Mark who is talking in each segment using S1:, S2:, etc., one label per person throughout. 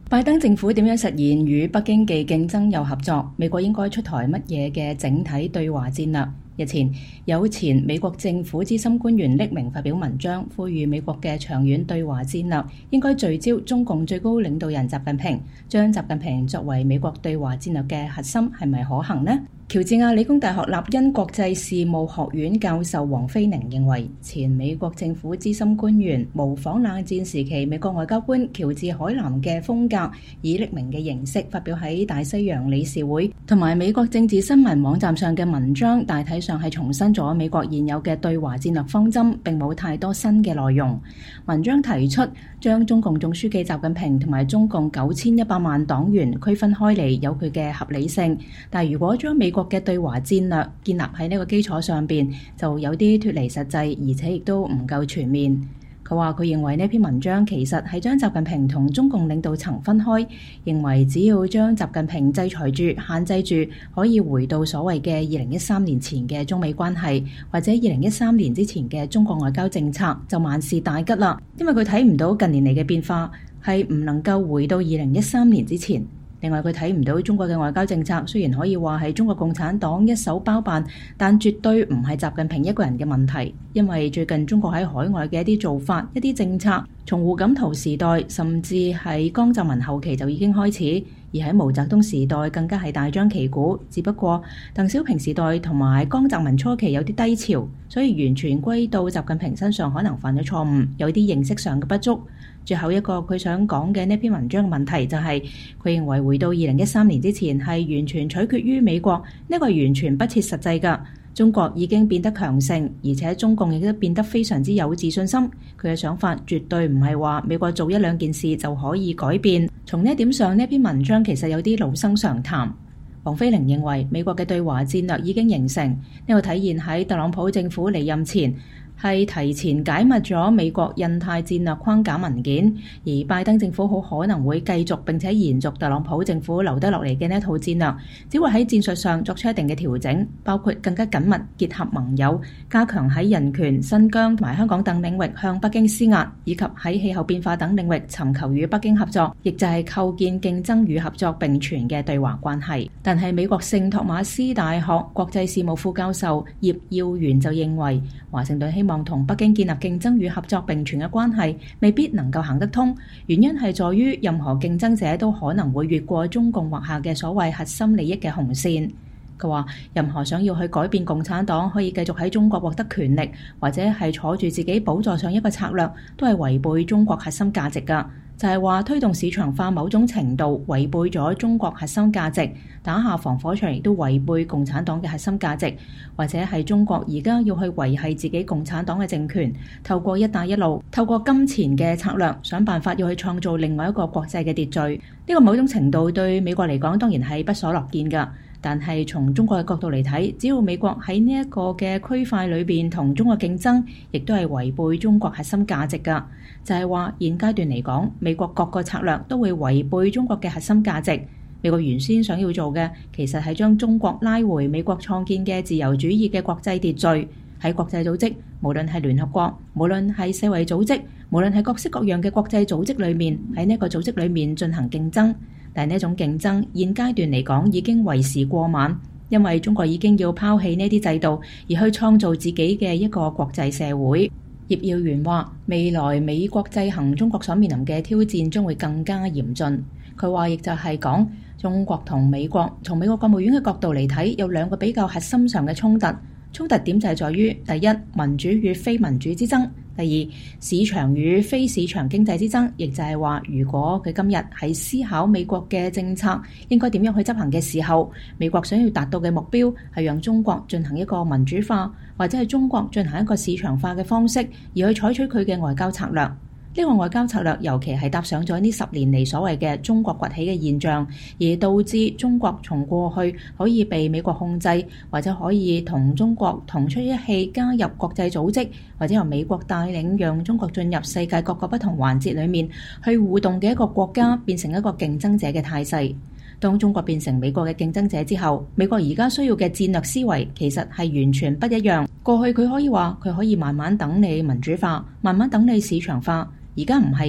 S1: 拜登政府點樣實現與北京既競爭又合作？美國應該出台乜嘢嘅整體對華戰略？日前有前美國政府資深官員匿名發表文章，呼籲美國嘅長遠對華戰略應該聚焦中共最高領導人習近平，將習近平作為美國對華戰略嘅核心，係咪可行呢？喬治亞理工大學立因國際事務學院教授黃飛寧認為，前美國政府資深官員模仿冷戰時期美國外交官喬治海南嘅風格，以匿名嘅形式發表喺大西洋理事會同埋美國政治新聞網站上嘅文章，大體上係重申咗美國現有嘅對華戰略方針，並冇太多新嘅內容。文章提出將中共總書記習近平同埋中共9100萬黨員區分開嚟，有佢嘅合理性，但如果將美國嘅對華戰略建立喺呢個基礎上邊，就有啲脫離實際，而且亦都唔夠全面。佢話佢認為呢篇文章其實係將習近平同中共領導層分開，認為只要將習近平制裁住、限制住，可以回到所謂嘅2013年前嘅中美關係，或者2013年之前嘅中國外交政策，就萬事大吉啦。因為佢睇唔到近年嚟嘅變化係唔能夠回到2013年之前。另外佢睇唔到中國嘅外交政策，雖然可以話係中國共產黨一手包辦，但絕對唔係習近平一個人嘅問題。因為最近中國喺海外嘅一啲做法、一啲政策，從胡錦濤時代甚至係江澤民後期就已經開始，而喺毛澤東時代更加係大張旗鼓。只不過鄧小平時代同埋江澤民初期有啲低潮，所以完全歸到習近平身上可能犯咗錯誤，有啲認識上嘅不足。最後一個佢想講嘅呢篇文章嘅問題就係，佢認為回到2013年之前係完全取決於美國，呢個係完全不切實際㗎。中國已經變得強盛，而且中共亦都變得非常之有自信心。佢嘅想法絕對唔係話美國做一兩件事就可以改變。從呢一點上，呢篇文章其實有啲老生常談。黃飛寧認為美國嘅對華戰略已經形成，呢個體現喺特朗普政府離任前係提前解密咗美國印太戰略框架文件，而拜登政府好可能會繼續並且延續特朗普政府留得落嚟嘅呢一套戰略，只會喺戰術上作出一定嘅調整，包括更加緊密結合盟友，加強喺人權、新疆同埋香港等領域向北京施壓，以及喺氣候變化等領域尋求與北京合作，亦就係構建競爭與合作並存嘅對華關係。但係美國聖托馬斯大學國際事務副教授葉耀元就認為，華盛頓希望同北京建立競爭與合作並存嘅關係，未必能夠行得通。原因係在於任何競爭者都可能會越過中共劃下嘅所謂核心利益嘅紅線。佢話任何想要去改變共產黨可以繼續喺中國獲得權力，或者係坐住自己寶座上一個策略，都係違背中國核心價值㗎。就係話推動市場化某種程度違背咗中國核心價值，打下防火牆亦都違背共產黨嘅核心價值，或者係中國而家要去維繫自己共產黨嘅政權，透過一帶一路，透過金錢嘅策略，想辦法要去創造另外一個國際嘅秩序。呢個某種程度對美國嚟講當然係不所樂見㗎。但係從中國嘅角度嚟睇，只要美國喺呢一個嘅區塊裏邊同中國競爭，亦都係違背中國核心價值㗎。就係話現階段嚟講，美國各個策略都會違背中國嘅核心價值。美國原先想要做嘅，其實係將中國拉回美國創建嘅自由主義嘅國際秩序，喺國際組織，無論係聯合國，無論係世衛組織，無論係各式各樣嘅國際組織裏面，喺呢個組織裏面進行競爭。但係呢種競爭現階段嚟講已經為時過晚，因為中國已經要拋棄呢啲制度，而去創造自己嘅一個國際社會。葉耀元話：未來美國制衡中國所面臨嘅挑戰將會更加嚴峻。佢話亦就係講中國同美國，從美國國務院嘅角度嚟睇，有兩個比較核心上嘅衝突。衝突點就係在於第一，民主與非民主之爭；第二，市場與非市場經濟之爭。亦就係話，如果佢今日喺思考美國嘅政策應該點樣去執行嘅時候，美國想要達到嘅目標係讓中國進行一個民主化，或者係中國進行一個市場化嘅方式，而去採取佢嘅外交策略。呢個外交策略尤其係搭上咗呢10年嚟所謂嘅中國崛起嘅現象，而導致中國從過去可以被美國控制，或者可以同中國同出一氣加入國際組織，或者由美國帶領讓中國進入世界各個不同環節裡面去互動嘅一個國家，變成一個競爭者嘅態勢。當中國變成美國嘅競爭者之後，美國而家需要嘅戰略思維其實係完全不一樣。過去佢可以話佢可以慢慢等你民主化，慢慢等你市場化。而家唔係㗎，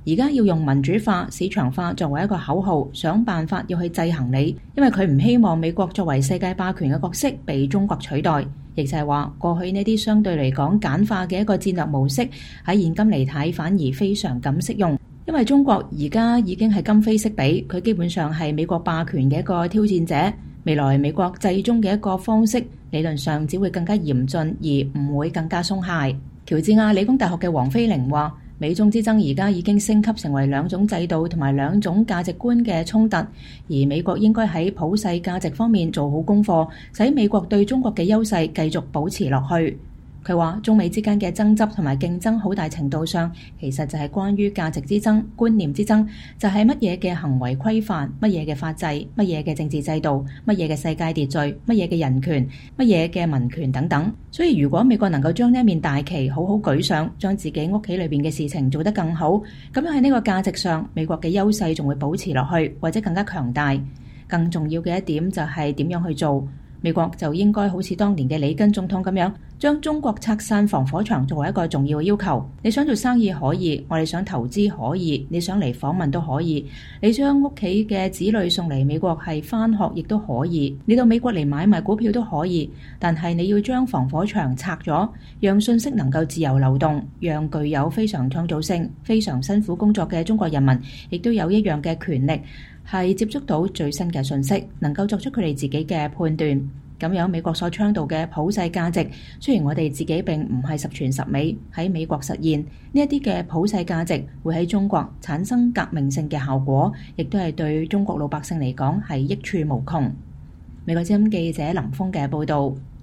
S1: 而家要用民主化、市場化作為一個口號，想辦法要去制衡你，因為佢唔希望美國作為世界霸權嘅角色被中國取代。亦就係話，過去呢啲相對嚟講簡化嘅一個戰略模式，喺現今嚟睇反而非常咁適用。因為中國而家已經係今非昔比，佢基本上係美國霸權嘅一個挑戰者。未來美國制中嘅一個方式，理論上只會更加嚴峻，而唔會更加鬆懈。喬治亞理工大學嘅黃飛凌話，美中之爭而家已經升級成為兩種制度同埋兩種價值觀嘅衝突，而美國應該喺普世價值方面做好功課，使美國對中國嘅優勢繼續保持落去。佢話中美之間嘅爭執同埋競爭好大程度上其實就係關於價值之爭、觀念之爭，就係乜嘢嘅行為規範、乜嘢嘅法制、乜嘢嘅政治制度、乜嘢嘅世界秩序、乜嘢嘅人權、乜嘢嘅民權等等。所以如果美國能夠將呢一面大旗好好舉上，將自己屋企裏邊嘅事情做得更好，咁樣喺呢個價值上美國嘅優勢仲會保持落去，或者更加強大。更重要嘅一點就係點樣去做。美國就應該好似當年嘅里根總統咁樣，將中國拆散防火牆作為一個重要嘅要求。你想做生意可以，我哋想投資可以，你想嚟訪問都可以，你將屋企嘅子女送嚟美國係返學亦都可以，你到美國嚟買賣股票都可以。但係你要將防火牆拆咗，讓信息能夠自由流動，讓具有非常創造性、非常辛苦工作嘅中國人民，亦都有一樣嘅權力，係接觸到最新嘅信息，能夠作出佢哋自己嘅判斷。咁樣美國所倡導嘅普世價值，雖然我哋自己並唔係十全十美，喺美國實現呢一啲嘅普世價值，會喺中國產生革命性嘅效果，亦都係對中國老百姓嚟講係益處無窮。美國之音記者林峰嘅報導。